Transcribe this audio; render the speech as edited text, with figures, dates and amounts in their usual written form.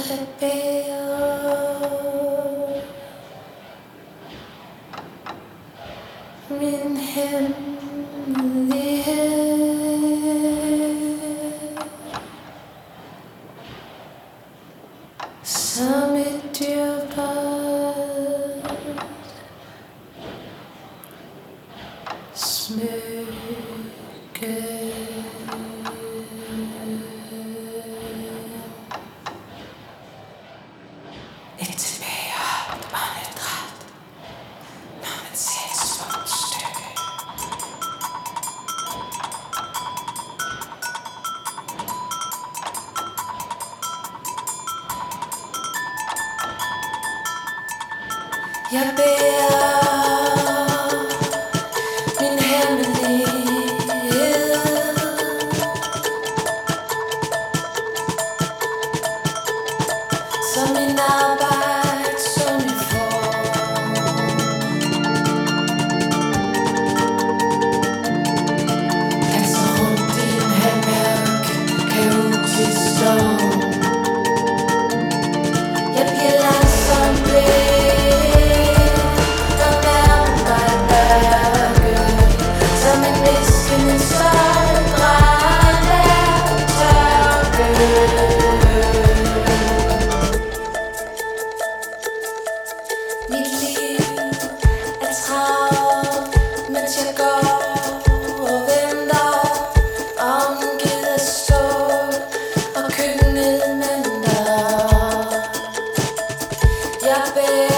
det bærer min hemmelighed som et dyrebart smykke. Et tilbageholdt åndedræt, når man ser et smukt stykke. Jeg bærer min hemmelighed som min arbejdsuniform. Danser rundt i en halvmørk, kaotisk storm. Jeg bliver langsomt blind og nærmer mig mørket som en viskende stolt rand af tørke. Mit liv er travlt, mens jeg går og venter, omgivet af stål og køkkenelementer. Jeg bærer